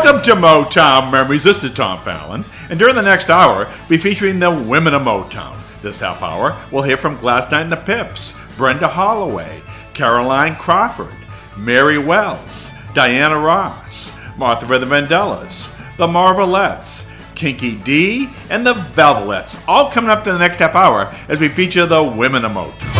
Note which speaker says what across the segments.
Speaker 1: Welcome to Motown Memories. This is Tom Fallon. And during the next hour, we'll be featuring the women of Motown. This half hour, we'll hear from Gladys Knight and the Pips, Brenda Holloway, Caroline Crawford, Mary Wells, Diana Ross, Martha and the Vandellas, the Marvelettes, Kinky D, and the Velvelettes, all coming up to the next half hour as we feature the women of Motown.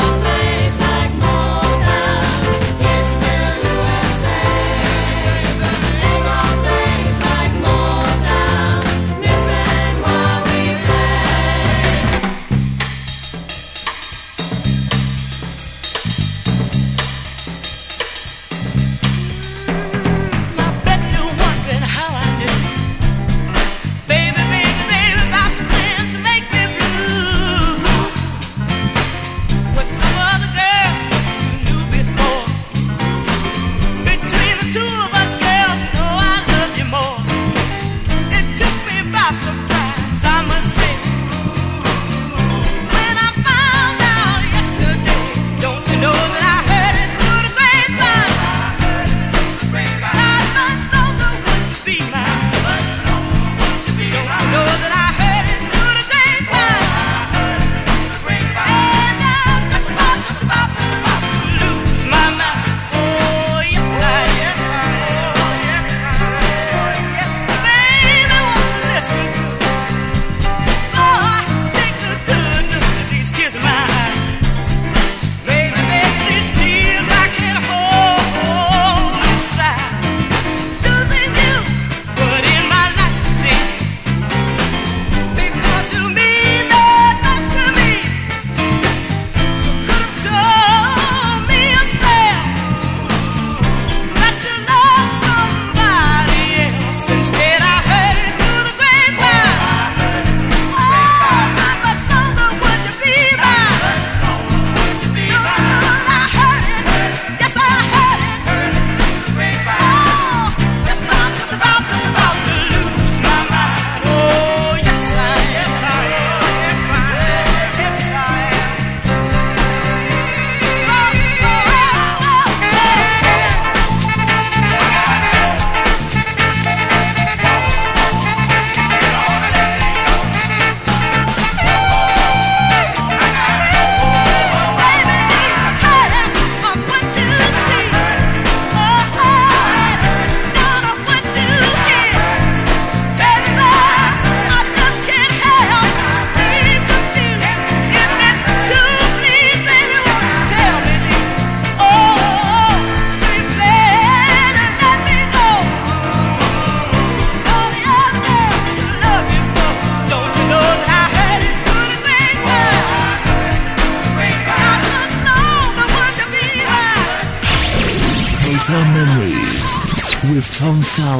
Speaker 2: Tom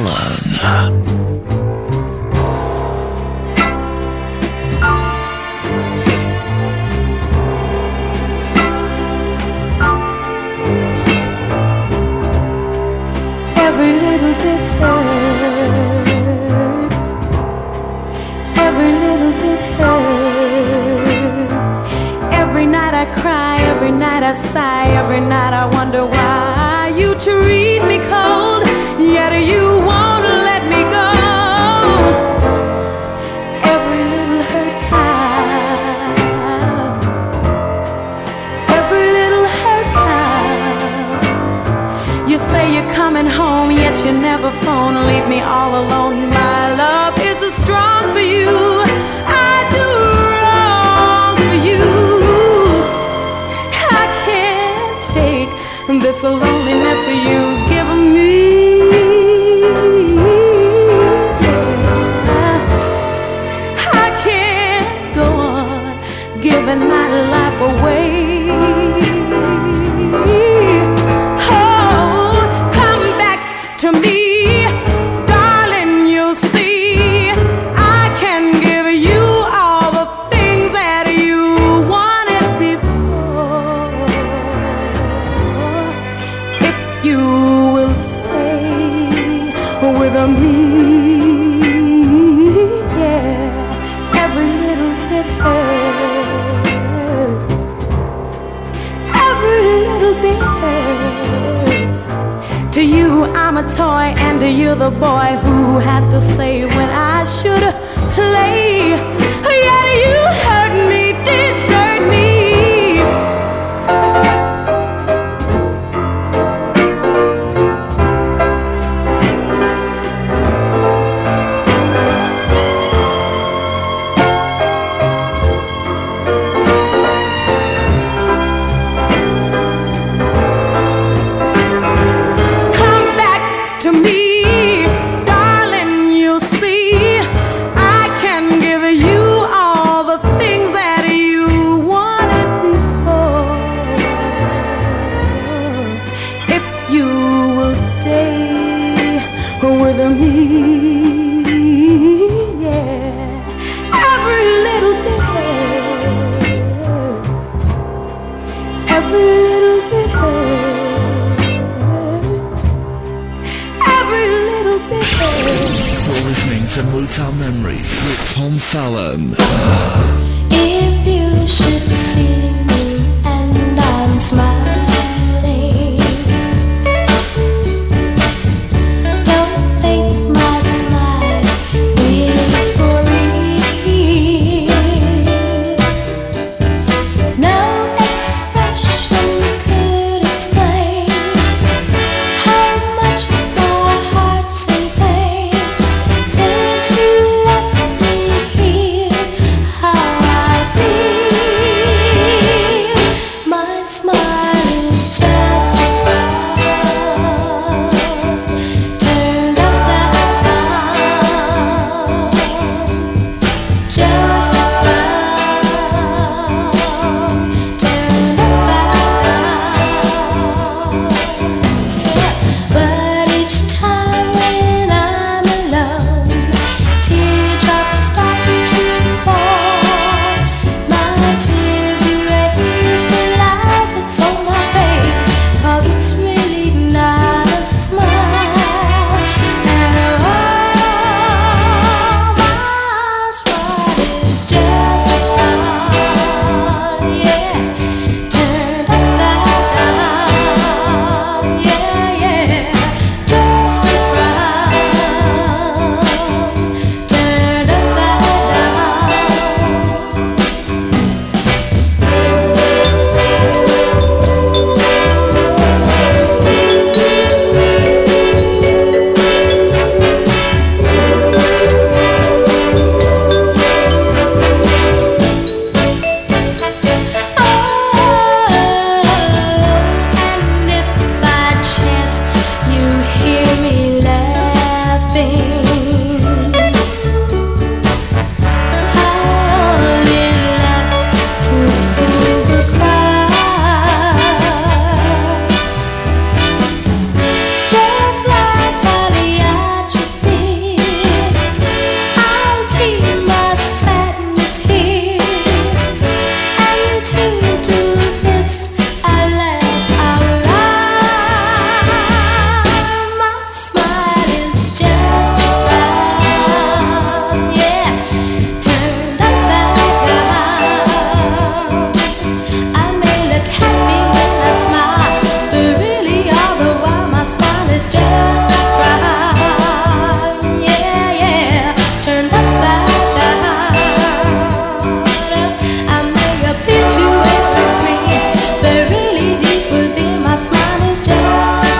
Speaker 2: Fallon.
Speaker 3: Every little bit hurts. Every little bit hurts. Every night I cry, every night I sigh, every night I wonder why you treat me cold, yet you won't let me go. Every little hurt counts. Every little hurt counts. You say you're coming home, yet you never phone. Leave me all alone. My love isn't strong for you. I do wrong for you. I can't take this loneliness you've given me. I can't go on giving my life away. Oh, come back to me, darling, you'll see. To you I'm a toy, and to you the boy who has to say when I should play. Yet you hurt me, desert me.
Speaker 2: To Motown Memory with Tom Fallon.
Speaker 4: If you should see me and I'm smiling, don't think my smile is for real. No expression could explain how much my heart's in pain. Since you left me, here's how I feel. My smile is just a frown turned upside down. Just a frown turned upside down. But each time when I'm alone, teardrops start to fall. My tears erase the light that's on my face, 'cause it's really not a smile at all. My smile is just a frown, yeah, turned upside down, yeah, just a frown turned upside and if by chance you hear me laughing, I'll laugh to fool the crowd, just like Pagliacci did. I'll keep my sadness here, and to do this I laugh out loud. My smile is just a frown, yeah, turned upside down. I may look happy when I smile, but really all the while my smile is just a frown, yeah, turned upside down. I may appear to evergreen, but really deep within my smile is just a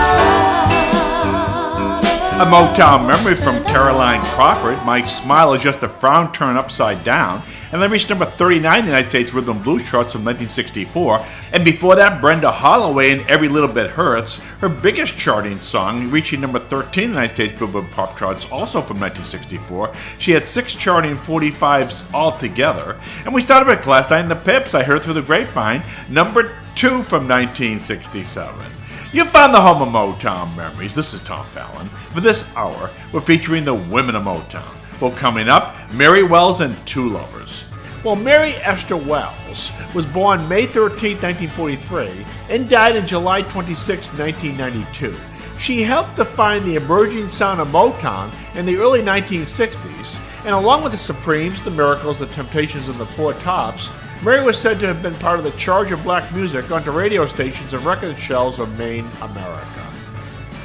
Speaker 4: frown.
Speaker 1: A Motown memory from Caroline Crawford, My Smile is Just a Frown Turned Upside Down, and they reached number 39 in the United States Rhythm and Blues charts from 1964. And before that, Brenda Holloway and Every Little Bit Hurts, her biggest charting song, reaching number 13 in the United States Billboard Pop charts, also from 1964. She had 6 charting 45s altogether. And we started with Glass Night and the Pips, I Heard Through the Grapevine, number 2 from 1967. You found the home of Motown memories. This is Tom Fallon. For this hour, we're featuring the women of Motown. Well, coming up, Mary Wells and Two Lovers. Well, Mary Esther Wells was born May 13, 1943, and died on July 26, 1992. She helped define the emerging sound of Motown in the early 1960s, and along with the Supremes, the Miracles, the Temptations, and the Four Tops, Mary was said to have been part of the charge of black music onto radio stations and record shelves of Maine, America.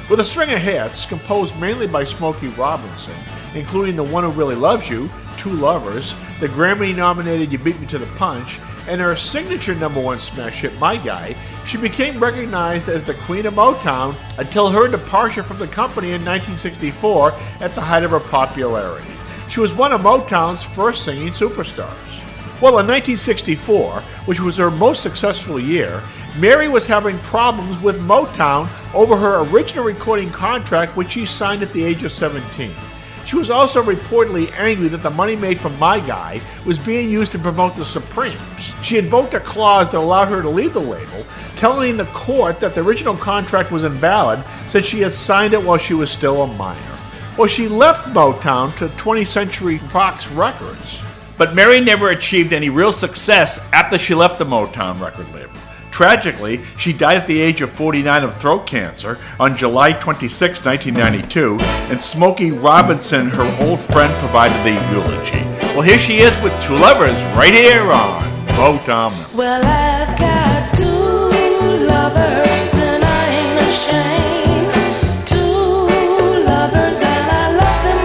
Speaker 1: With a string of hits composed mainly by Smokey Robinson, including The One Who Really Loves You, Two Lovers, the Grammy-nominated You Beat Me to the Punch, and her signature #1 smash hit, My Guy, she became recognized as the Queen of Motown until her departure from the company in 1964 at the height of her popularity. She was one of Motown's first singing superstars. Well, in 1964, which was her most successful year, Mary was having problems with Motown over her original recording contract, which she signed at the age of 17. She was also reportedly angry that the money made from My Guy was being used to promote the Supremes. She invoked a clause that allowed her to leave the label, telling the court that the original contract was invalid since she had signed it while she was still a minor. Well, she left Motown to 20th Century Fox Records. But Mary never achieved any real success after she left the Motown record label. Tragically, she died at the age of 49 of throat cancer on July 26, 1992, and Smokey Robinson, her old friend, provided the eulogy. Well, here she is with Two Lovers right here on Motown.
Speaker 4: Well, I've got two lovers and I ain't ashamed. Two lovers and I love them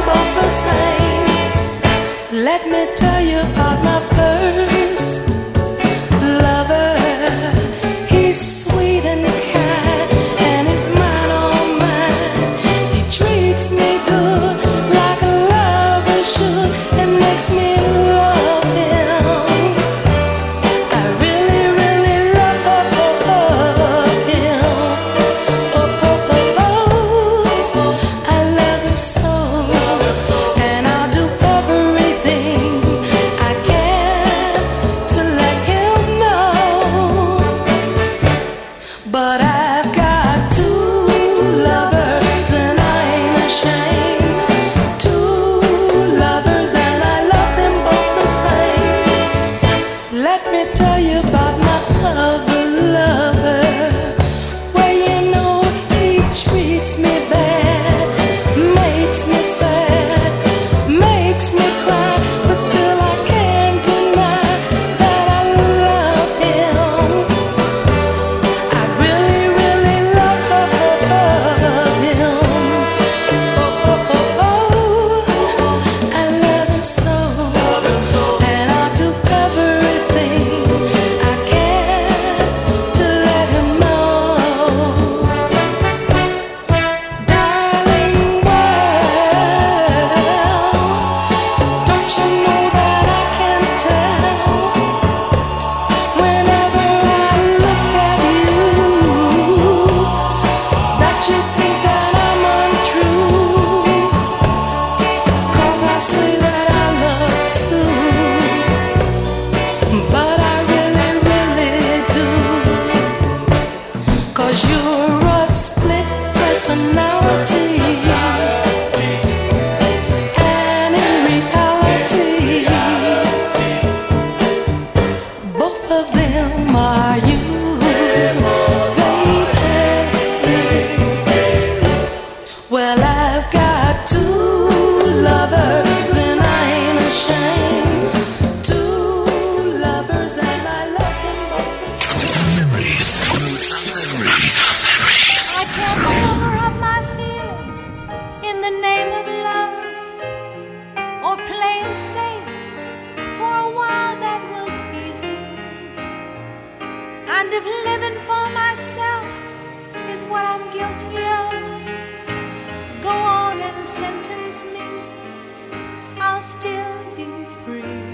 Speaker 4: both the same. Let me tell you about my first lover. He's sweet and kind and he's mine, all mine. He treats me good like a lover should and makes me love him. I really, really love him. Oh, oh, oh, oh. I love him so, and I'll do everything I can to let him know. But I've got two lovers and I ain't ashamed. Two lovers and I love them both the same. Let me tell you about my other lover. Well, you know he treats me bad, makes me sad, makes me cry, but still I can't deny that I love him. I really, really love him. Oh, oh, oh, oh. I love him so, and I'll do everything I can to let him know. Darling, well, don't you know that I can tell whenever I look at you that you think that I'm untrue? 'Cause I say that I love too, but I really, really do. 'Cause you're a split personality, and in reality, both of them are you, baby. Well, I've got two lovers and I ain't ashamed. Two lovers and I love them both.
Speaker 2: Memories.
Speaker 4: I can't cover up my feelings in the name of love, or playing safe. For a while that was easy, and if living for myself is what I'm guilty of, go on and sentence me, I'll still be free.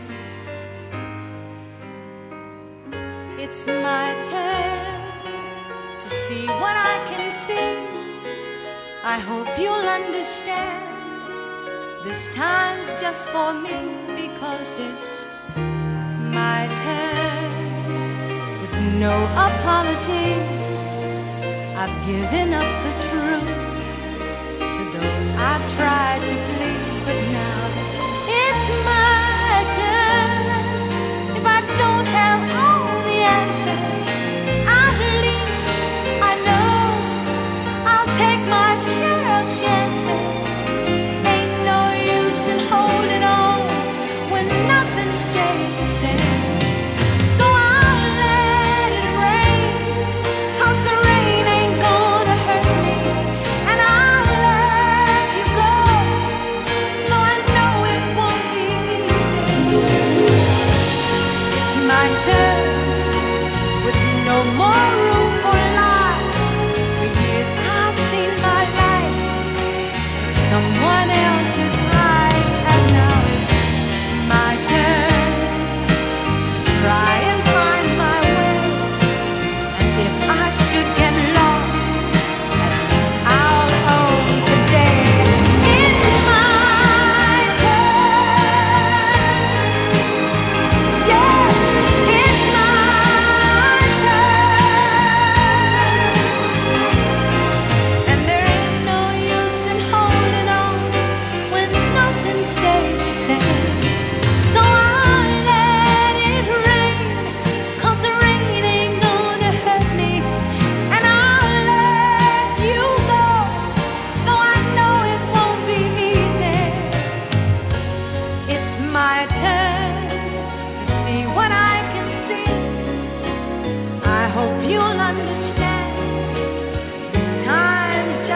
Speaker 4: It's my turn to see what I can see. I hope you'll understand. This time's just for me because it's my turn. With no apologies, I've given up the truth to those I've tried to please, but now it's my turn. If I don't have all the answers, at least I know I'll take my share of chances. Ain't no use in holding on when nothing stays the same. So I'll let it rain, 'cause the rain ain't gonna hurt me.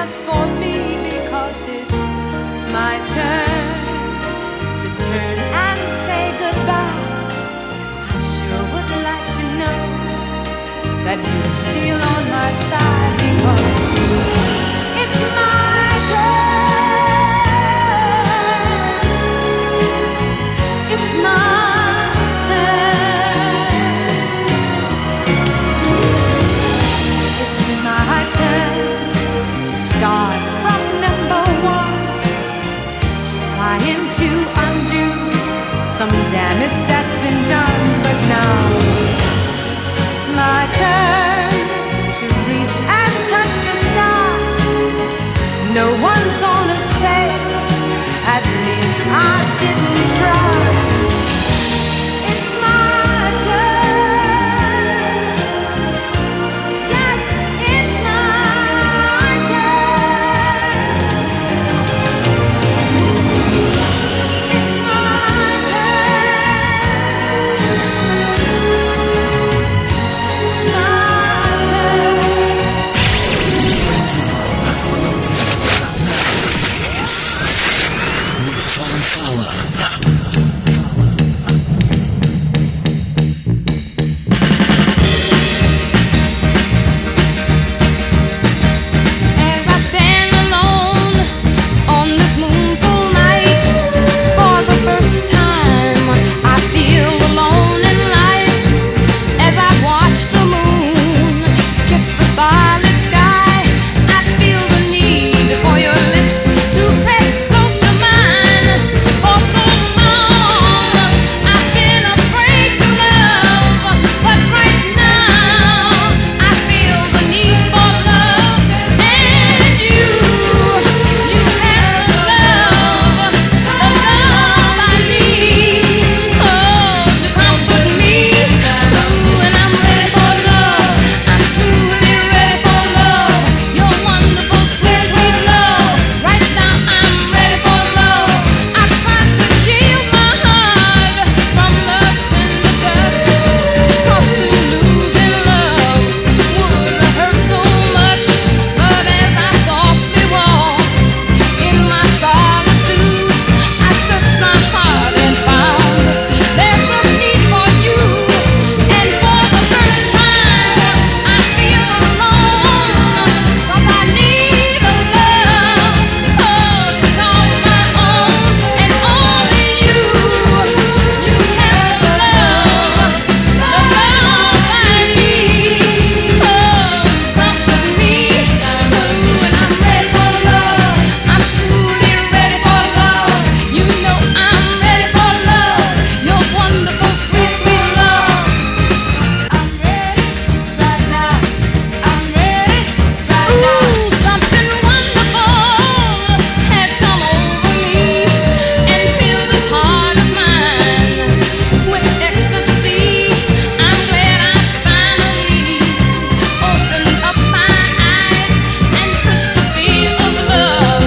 Speaker 3: just for me, because it's my turn to turn and say goodbye. I sure would like to know that you're still on my side, because it's my turn. It's my start from number one, trying to undo some damage that's been done. But now it's my turn to reach and touch the sky. No one's gonna say, at least I didn't try. It's my turn. Yes, it's my turn. It's my turn. It's
Speaker 2: With Tom Fallon.
Speaker 3: As I stand alone on this moonful night, for the first time I feel alone in life. As I watch the moon kiss the starlit sky, I feel the need for your lips to press close to mine. For so long I've been afraid to love, but right now I feel the need for love. And you have the love I need, oh, to comfort me. Ooh, and I'm ready for love. I'm truly ready for love. Your wonderful, sweet, sweet love. Right now I'm ready for love. I've tried to shield my heart from love's tender touch, 'cause to lose in love would hurt so much. But as I softly walk in my solitude, I searched my heart and found there's a need for you. And for the first time I feel alone, 'cause I need a love, oh, to call my own. And only you have the love I need, oh, to comfort me. Ooh, and I'm ready for love. I'm truly ready for love. You know I'm ready for love. Your wonderful, sweet, sweet love. I'm ready right now. I'm ready right now. Ooh, something wonderful has come over me and filled this heart of mine with ecstasy. I'm glad I finally opened up my eyes and pushed the fear of love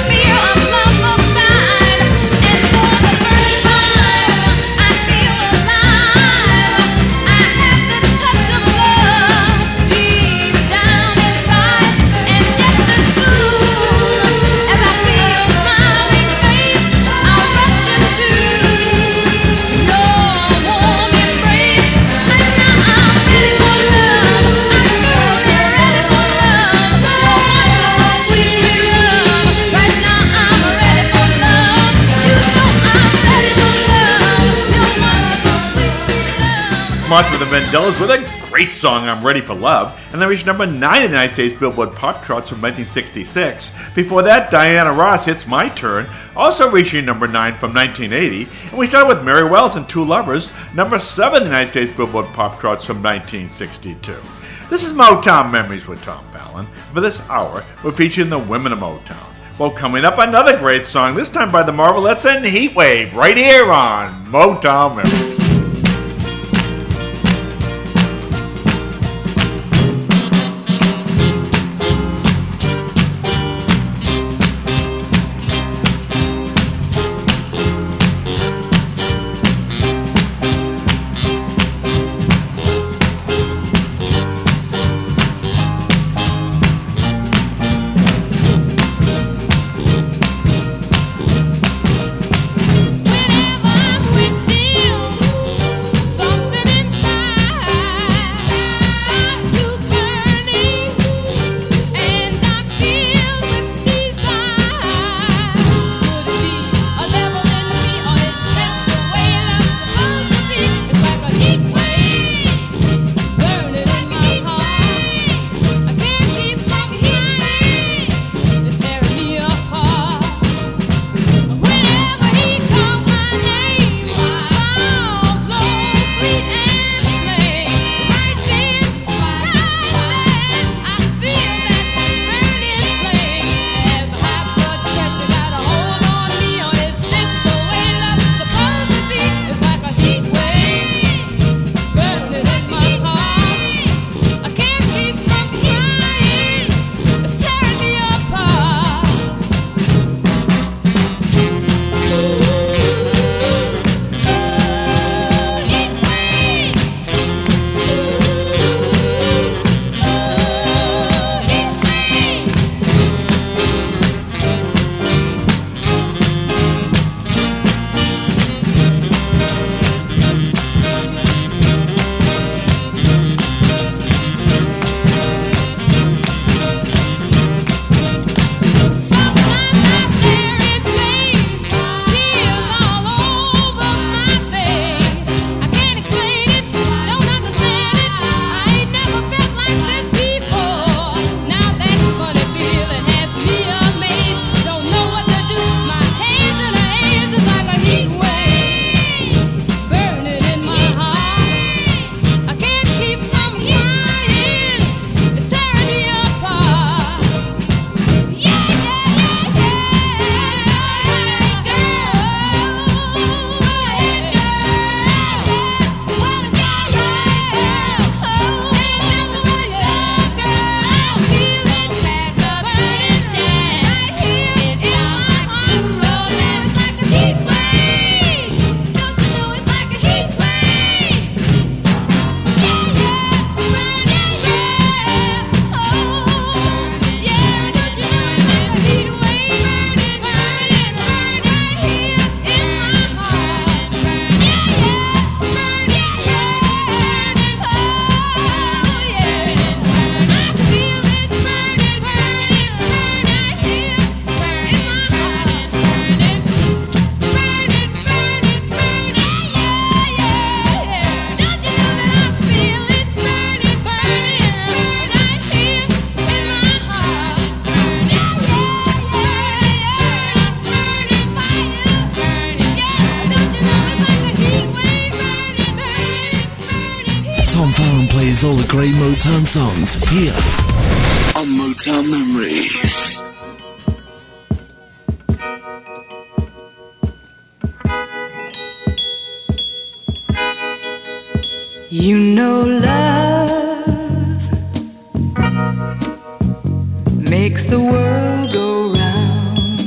Speaker 3: aside. And for the first time I feel alive. I have the touch of love deep down inside. And just as soon as I see your smiling face, I'll rush into your warm embrace. Right now I'm ready for love. I'm truly ready for love. Your wonderful, sweet, sweet love. Right now I'm ready for love. You know I'm ready for love. Your wonderful, sweet, sweet love.
Speaker 1: Martha and the Vandellas with a great song, I'm Ready for Love, and they reached number 9 in the United States Billboard Pop Charts from 1966. Before that, Diana Ross, It's My Turn, also reaching number 9 from 1980. And we started with Mary Wells and Two Lovers, number 7 in the United States Billboard Pop Charts from 1962. This is Motown Memories with Tom Fallon. For this hour, we're featuring the women of Motown. Well, coming up, another great song, this time by the Marvelettes and Heatwave, right here on Motown Memories.
Speaker 2: Tom Fallon plays all the great Motown songs here on Motown Memories.
Speaker 3: You know love makes the world go round,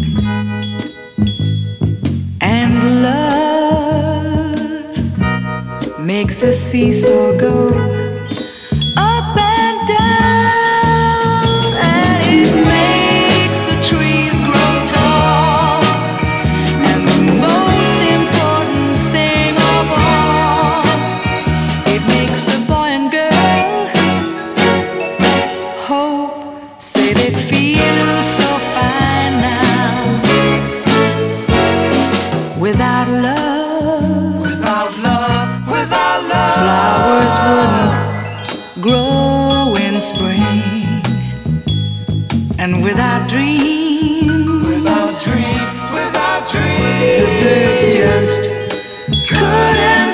Speaker 3: and love makes the seesaw go up and down, and it makes the trees grow tall, and the most important thing of all, it makes a boy and girl hope, say they feel so fine now. Without love, flowers wouldn't grow in spring, and without dreams, the birds just couldn't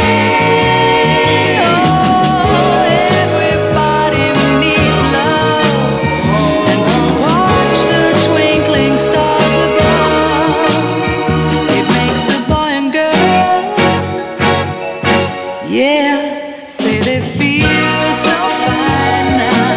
Speaker 3: sing. Oh, everybody needs love, and to watch the twinkling stars above, it makes a boy and girl, yeah, say they feel so fine now.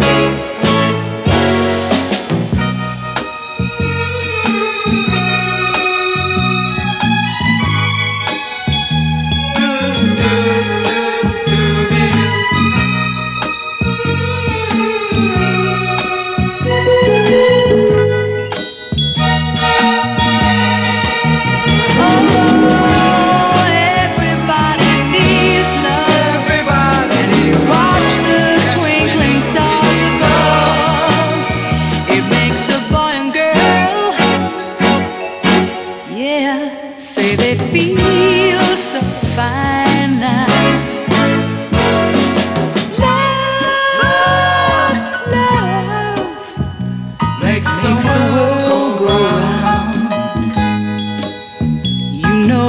Speaker 3: Oh, everybody needs love, and to watch the twinkling stars above, it makes a boy and girl, yeah, say they feel so fine now. Love makes the world go round. You know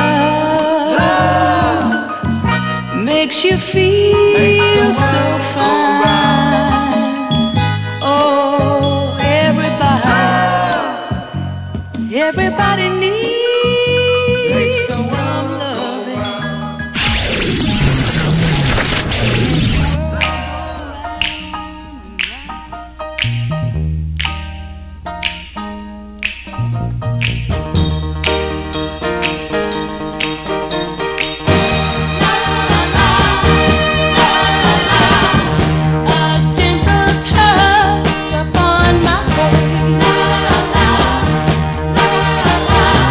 Speaker 3: love makes you feel so fine. Oh, everybody needs some loving. A gentle touch upon my face.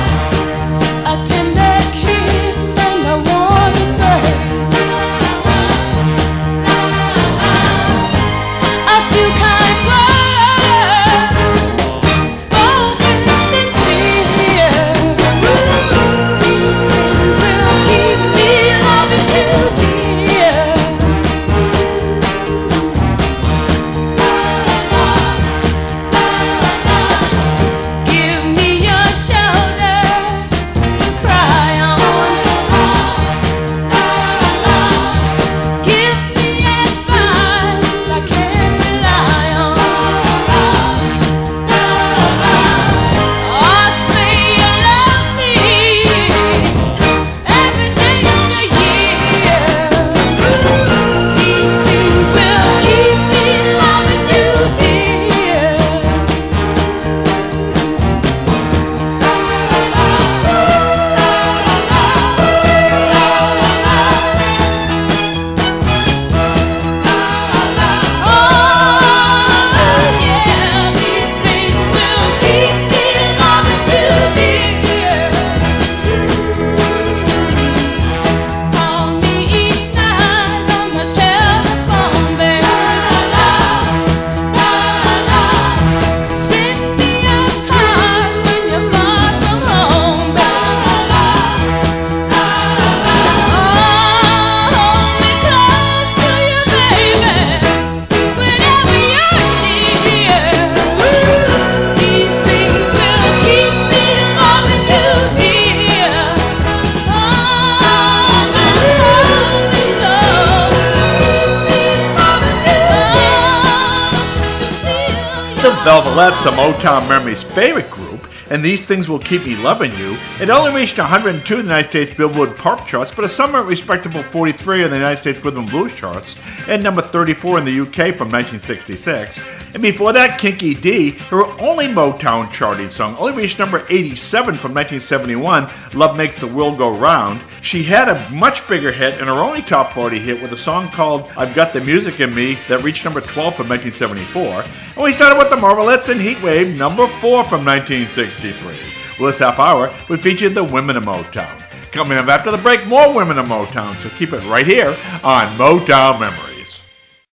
Speaker 1: Velvet's a Motown Memories favorite group, and These Things Will Keep Me Loving You. It only reached 102 in the United States Billboard Pop charts, but a somewhat respectable 43 in the United States Rhythm and Blues charts, and number 34 in the UK from 1966. And before that, Kinky D, her only Motown charting song, only reached number 87 from 1971, Love Makes the World Go Round. She had a much bigger hit and her only top 40 hit with a song called I've Got the Music in Me that reached number 12 from 1974. And we started with the Marvelettes and Heatwave, number 4 from 1963. Well, this half hour, we featured the Women of Motown. Coming up after the break, more Women of Motown, so keep it right here on Motown Memories.